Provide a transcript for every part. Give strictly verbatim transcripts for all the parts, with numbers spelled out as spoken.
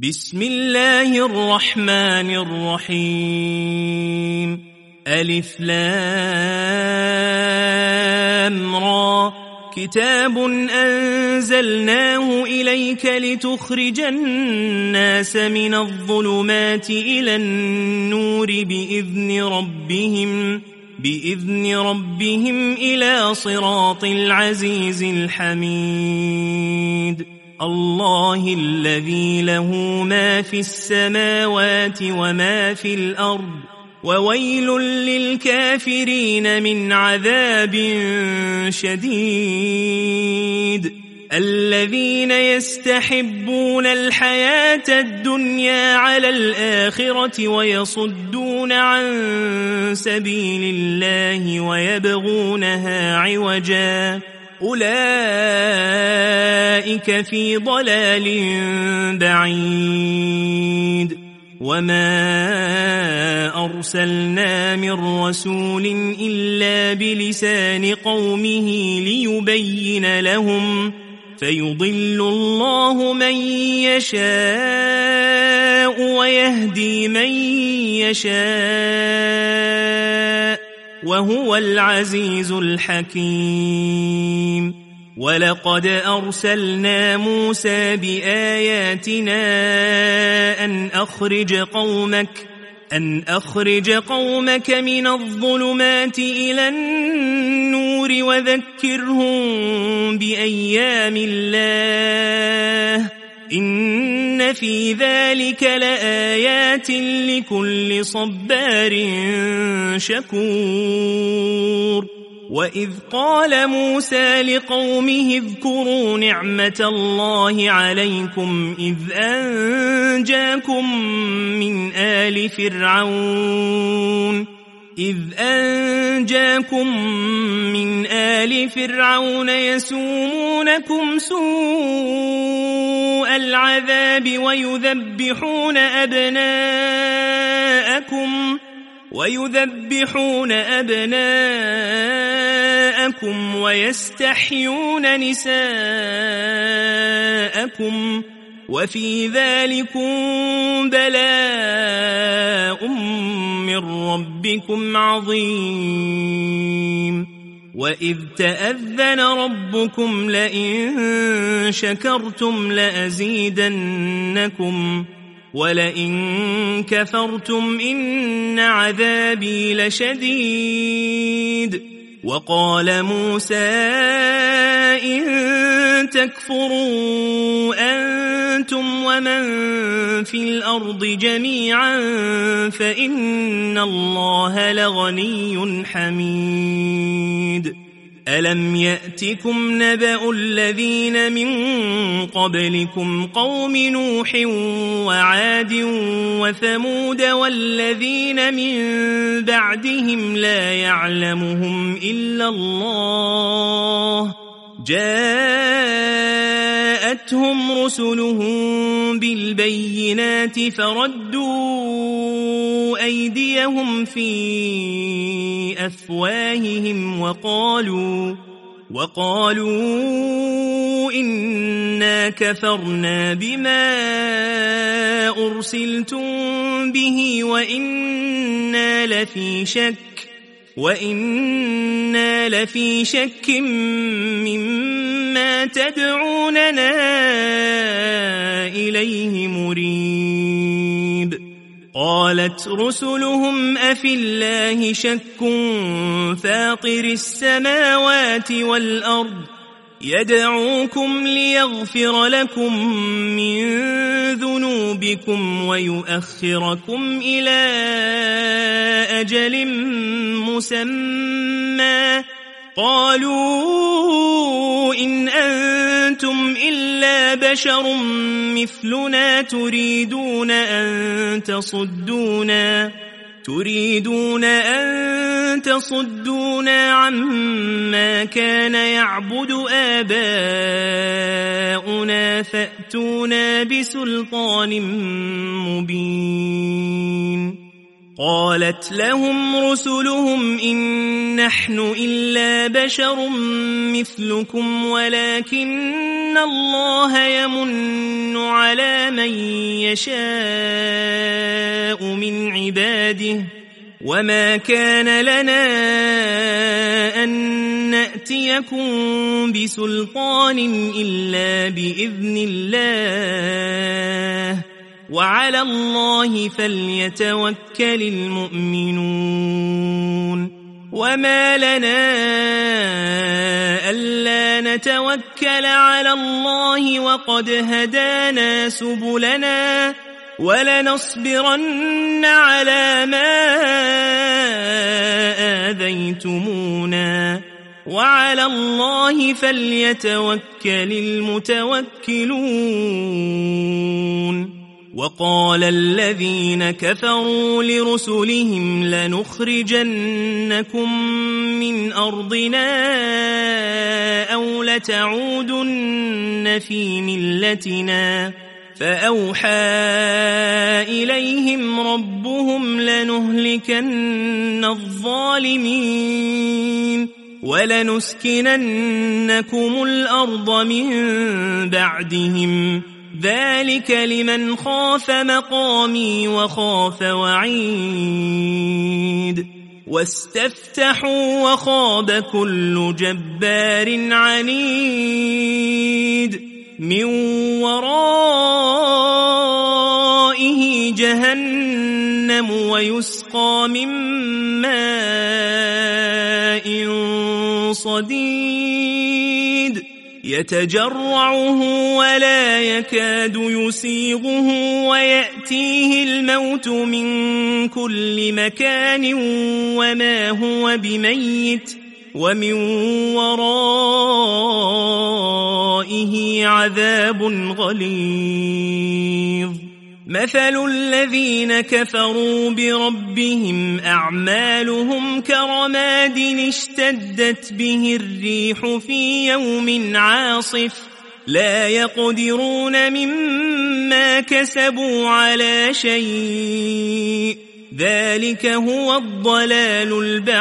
بسم الله الرحمن الرحيم ألف لام را كتاب أنزلناه إليك لتخرج الناس من الظلمات إلى النور بإذن ربهم بإذن ربهم إلى صراط العزيز الحميد الله الذي له ما في السماوات وما في الأرض وويل للكافرين من عذاب شديد الذين يستحبون الحياة الدنيا على الآخرة ويصدون عن سبيل الله ويبغونها عوجا أولئك في ضلال بعيد وما أرسلنا من رسول إلا بلسان قومه ليبين لهم فيضل الله من يشاء ويهدي من يشاء وهو العزيز الحكيم ولقد أرسلنا موسى بآياتنا أن أخرج قومك أن أخرج قومك من الظلمات إلى النور وذكرهم بأيام الله إن في ذلك لآيات لكل صبار شكور وإذ قال موسى لقومه اذكروا نعمة الله عليكم إذ أنجاكم من آل فرعون إذ أنجاكم من آل فرعون يسومونكم سوء العذاب ويذبحون أبناءكم ويذبحون أبناءكم ويستحيون نساءكم وفي ذلكم بلاء من ربكم عظيم وإذ تأذن ربكم لئن شكرتم لأزيدنكم ولئن كفرتم إن عذابي لشديد وقال موسى إن تكفروا أنتم ومن في الأرض جميعا فإن الله لغني حميد ألم يأتكم نبأ الذين من قبلكم قوم نوح وعاد وثمود والذين من بعدهم لا يعلمهم إلا الله جاءتهم رسلهم بالبينات فردوا أيديهم في أفواههم وقالوا وقالوا إنا كفرنا بما أرسلتم به وإنا لفي شك وإنا لفي شك مما تدعوننا إليه مريب قالت رسلهم أفي الله شك فاطر السماوات والأرض يدعوكم ليغفر لكم من ذنوبكم ويؤخركم إلى أجل مسمى قالوا إن أنتم إلا بشر مثلنا تريدون أن تصدونا تريدون أن تصدونا عما كان يعبد آباؤنا فأتونا بسلطان مبين قالت لهم رسلهم إن نحن إلا بشر مثلكم ولكن الله يمن على من يشاء من عباده وما كان لنا أن نأتيكم بسلطان إلا بإذن الله وعلى الله فليتوكل المؤمنون وما لنا ألا نتوكل على الله وقد هدانا سبلنا ولنصبرن على ما آذيتمونا وعلى الله فليتوكل المتوكلون وقال الذين كفروا لرسلهم لنخرجنكم من أرضنا أو لتعودن في ملتنا فأوحى إليهم ربهم لنهلكن الظالمين ولنسكننكم الأرض من بعدهم ذلك لمن خاف مقامي وخاف وعيد واستفتحوا وخاب كل جبار عنيد من ورائه جهنم ويسقى من ماء صديد يتجرعه ولا يكاد يسيغه ويأتيه الموت من كل مكان وما هو بميت ومن ورائه عذاب غليظ مثل الذين كفروا بربهم أعمالهم كرماد اشتدت به الريح في يوم عاصف لا يقدرون مما كسبوا على شيء ذلك هو الضلال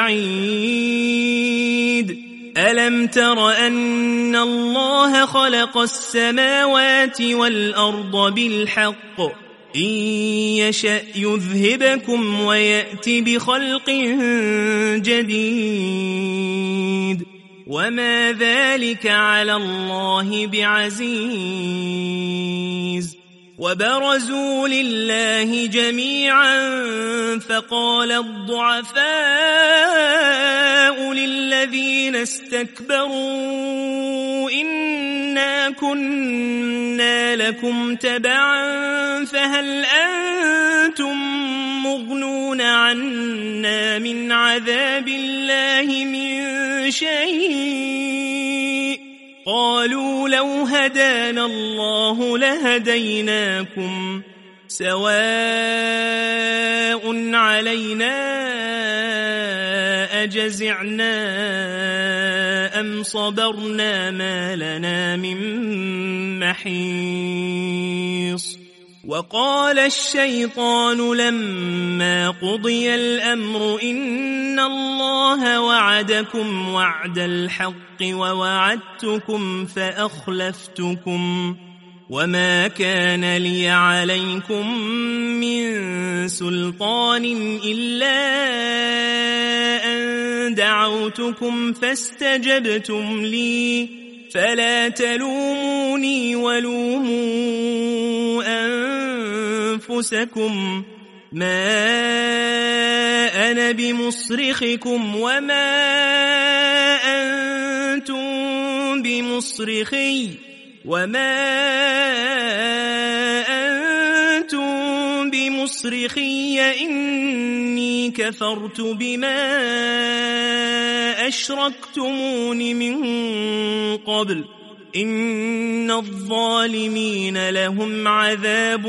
البعيد ألم تر أن الله خلق السماوات والأرض بالحق إن يشأ يذهبكم ويأتي بخلق جديد وما ذلك على الله بعزيز وبرزوا لله جميعا فقال الضعفاء للذين استكبروا إنا كنا لكم تبعا فهل أنتم مغنون عنا من عذاب الله من شيء قالوا لو هدانا الله لهديناكم سواء علينا أجزعنا أم صبرنا ما لنا من محيص وقال الشيطان لما قضي الأمر إن الله وعدكم وعد الحق ووعدتكم فأخلفتكم وما كان لي عليكم من سلطان إلا أن دعوتكم فاستجبتم لي فلا تلوموني ولوموا أنفسكم ما أنا بمصرخكم وما أنتم بمصرخي وما أنتم بمصرخي إني كفرت بما أشركتمون من قبل إن الظالمين لهم عذاب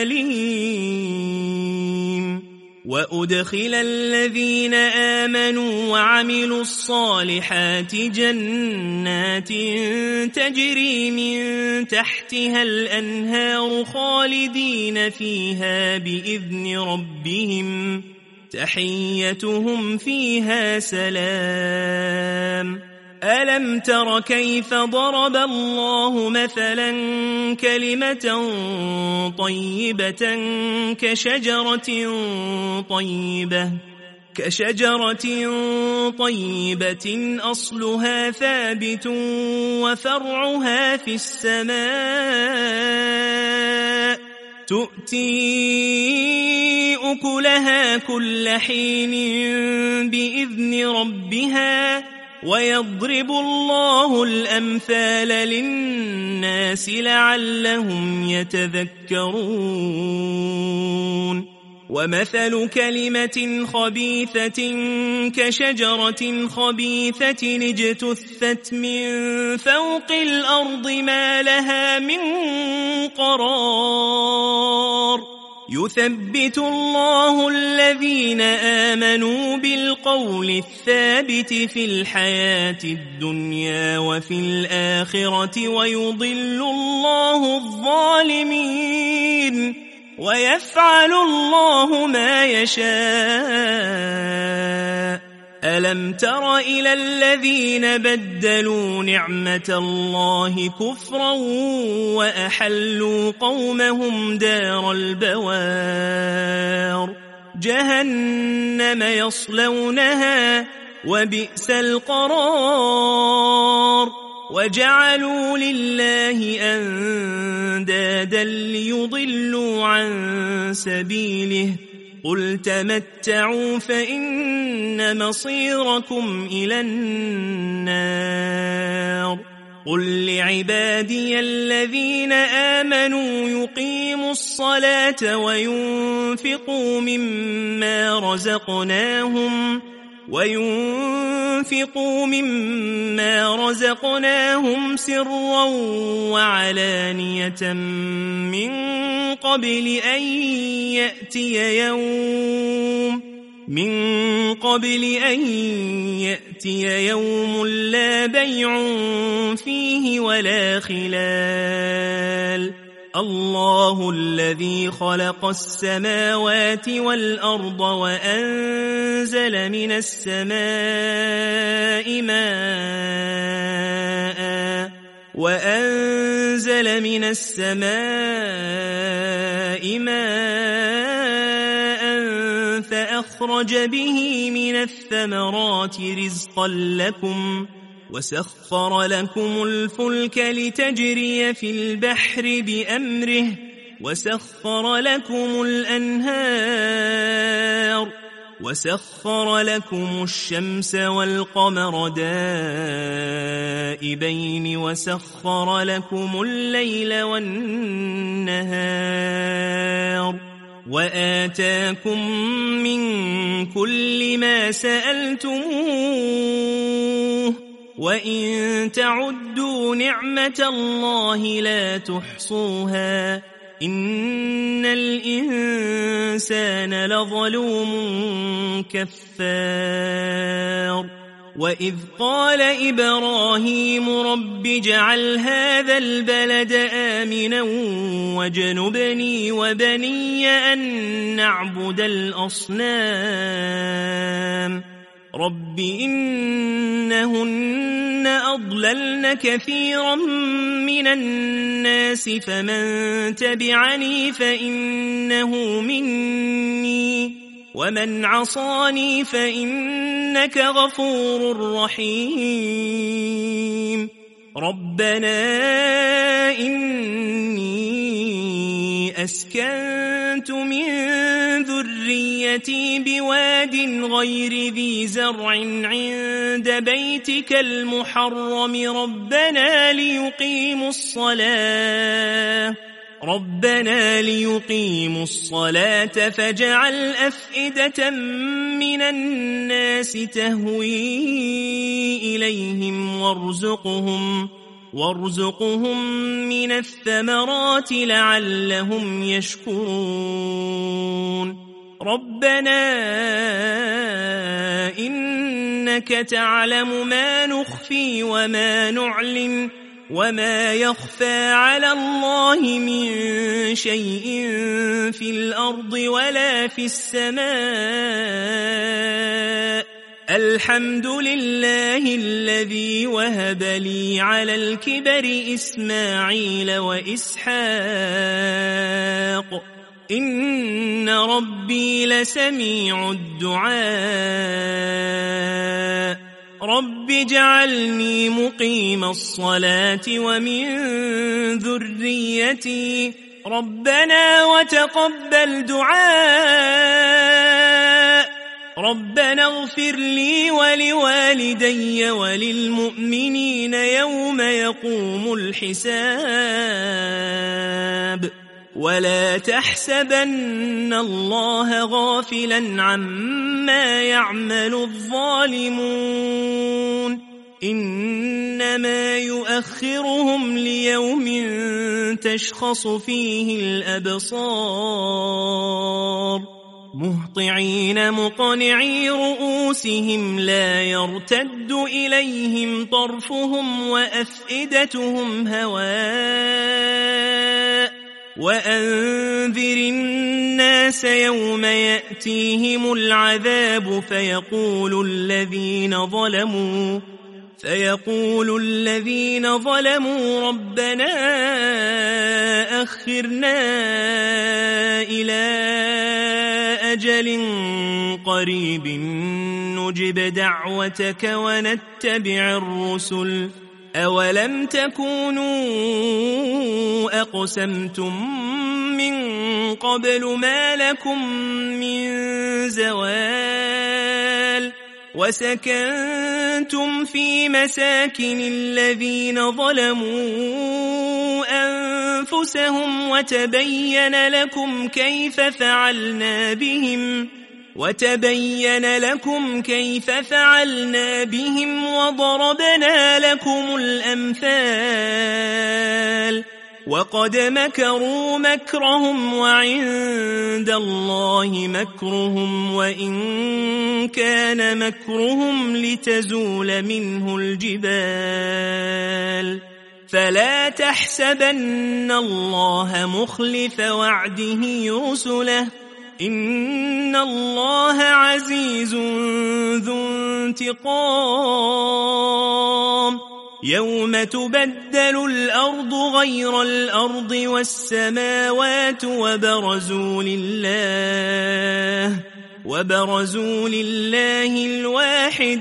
أليم وأدخل الذين آمنوا وعملوا الصالحات جنات تجري من تحتها الأنهار خالدين فيها بإذن ربهم تحيتهم فيها سلام ألم تر كيف ضرب الله مثلا كلمة طيبة كشجرة طيبة كشجرة طيبة أصلها ثابت وفرعها في السماء تؤتي أكلها كل حين بإذن ربها ويضرب الله الأمثال للناس لعلهم يتذكرون ومثل كلمة خبيثة كشجرة خبيثة اجتثت من فوق الأرض ما لها من قرار يثبت الله الذين آمنوا بالقول الثابت في الحياة الدنيا وفي الآخرة ويضل الله الظالمين ويفعل الله ما يشاء ألم تر إلى الذين بدلوا نعمة الله كفرا وأحلوا قومهم دار البوار جهنم يصلونها وبئس القرار وجعلوا لله أندادا ليضلوا عن سبيله قل تمتعوا فإن مصيركم إلى النار قل لعبادي الذين آمنوا يقيموا الصلاة وينفقوا مما رزقناهم وينفقوا مما رزقناهم سرا وعلانية من قبل أن يأتي يوم من قبل أن يأتي يوم لا بيع فيه ولا خلال الله الذي خلق السماوات والأرض وأنزل من السماء ماء وأنزل من السماء ماء فأخرج به من الثمرات رزقا لكم وسخر لكم الفلك لتجري في البحر بأمره وسخر لكم الأنهار وسخر لكم الشمس والقمر دائبين وسخر لكم الليل والنهار وآتاكم من كل ما سألتموه وإن تعدوا نعمة الله لا تحصوها إن الإنسان لظلوم كفار وإذ قال إبراهيم رب اجعل هذا البلد آمنا واجنبني وبني أن نعبد الأصنام رب إنهن أضللن كثيرا من الناس فمن تبعني فإنه مني ومن عصاني فإنك غفور رحيم ربنا إني أسكنت من ذريتي بواد غير ذي زرع عند بيتك المحرم ربنا ليقيموا الصلاة ربنا ليقيموا الصلاة فاجعل أفئدة من الناس تهوي إليهم وارزقهم وارزقهم من الثمرات لعلهم يشكرون ربنا إنك تعلم ما نخفي وما نعلن وما يخفى على الله من شيء في الأرض ولا في السماء. الحمد لله الذي وهب لي على الكبر إسماعيل وإسحاق إن ربي لسميع الدعاء. رب اجعلني مقيم الصلاة ومن ذريتي ربنا وتقبل دعاء. ربنا اغفر لي ولوالدي وللمؤمنين يوم يقوم الحساب. ولا تحسبن الله غافلا عما يعمل الظالمون إنما يؤخرهم ليوم تشخص فيه الأبصار مهطعين مقنعي رؤوسهم لا يرتد إليهم طرفهم وأفئدتهم هواء. وأنذر الناس يوم يأتيهم العذاب فيقول الذين ظلموا فيقول الذين ظلموا ربنا أخرنا إلى أجل قريب نجب دعوتك ونتبع الرسل أولم تكونوا أقسمتم من قبل ما لكم من زوال وسكنتم في مساكن الذين ظلموا أنفسهم وتبين لكم كيف فعلنا بهم وتبين لكم كيف فعلنا بهم وضربنا لكم الأمثال. وقد مكروا مكرهم وعند الله مكرهم وإن كان مكرهم لتزول منه الجبال. فلا تحسبن الله مخلف وعده رسله إن الله عزيز ذو انتقام. يوم تبدل الأرض غير الأرض والسماوات وبرزوا لله وبرزوا لله الواحد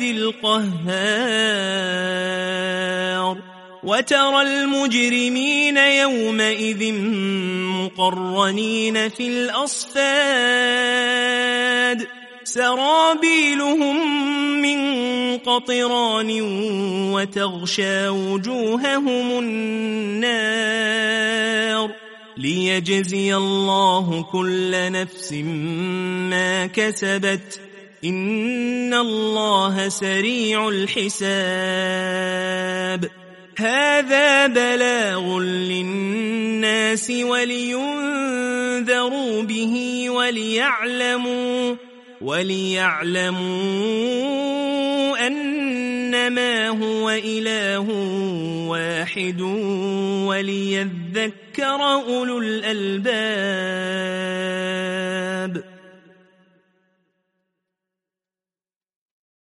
القهار. وترى المجرمين يومئذ مقرنين في الأصفاد سرابيلهم من قطران وتغشى وجوههم النار ليجزي الله كل نفس ما كسبت إن الله سريع الحساب. هذا بلاغ للناس ولينذروا به وليعلموا وليعلموا أنما هو إله واحد وليذكر أولو الألباب.